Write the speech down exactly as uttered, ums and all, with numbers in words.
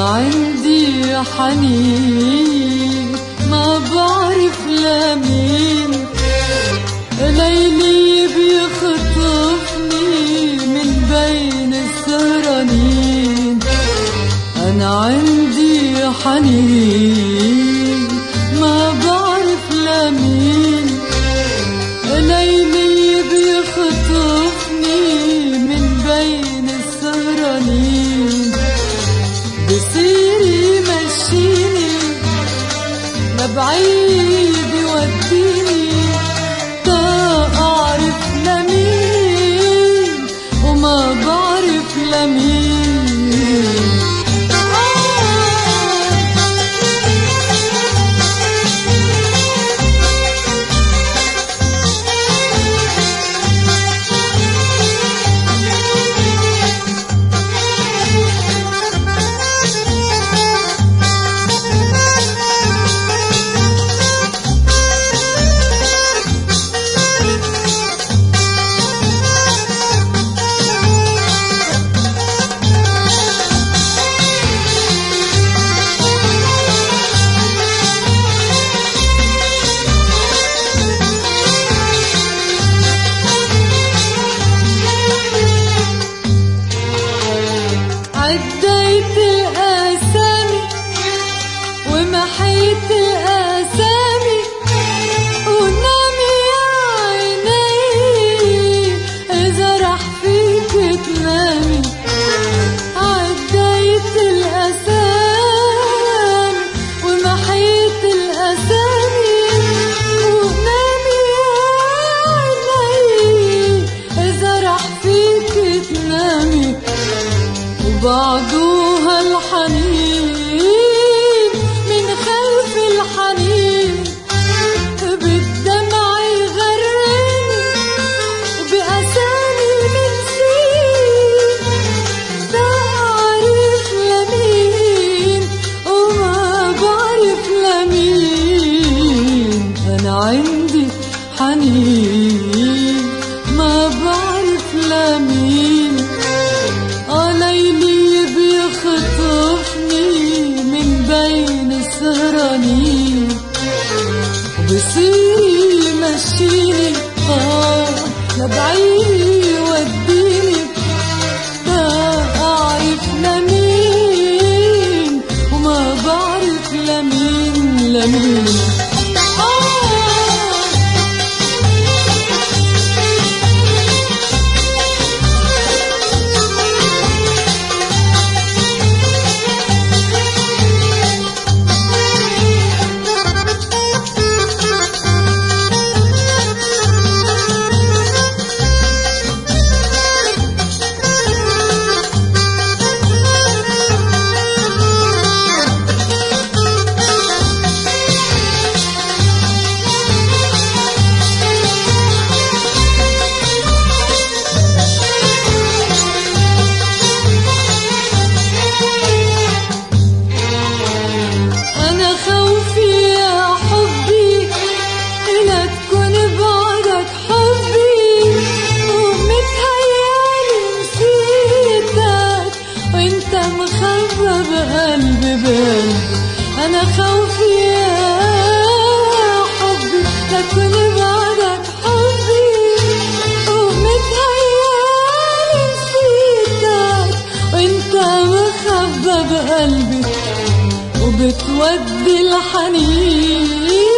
عندي حنين ما بعرف لمين، ليلي بيخطفني من بين السهرانين. أنا عندي حنين ما بعرف لمين، ليلي بيخطفني من بين السهرانين. بصير يمشيني لبعيد يوديني تا أعرف لمين وما بعرف لمين. عديت الأسامي ومحيت الأسامي، ونامي يا عيني إذا رح فيك تنامي. عديت الأسامي ومحيت الأسامي، ونامي يا عيني إذا رح فيك تنامي. وبعدوها الحنين من خلف الحنين، بالدمع يغرني وبأسامي بنسين. دا أعرف لمين وما بعرف لمين. أنا عندي حنين ما بعرف لمين، ليلي بيخطفني من بين السهرانين. وبصير يمشيني آه لبعيد يوديني تا أعرف لمين وما بعرف لمين لمين. أنا خوفي يا حبي لكن بعدك حبي، ومتهيألي نسيتك وانت مخبى بقلبي. وبتودي الحنين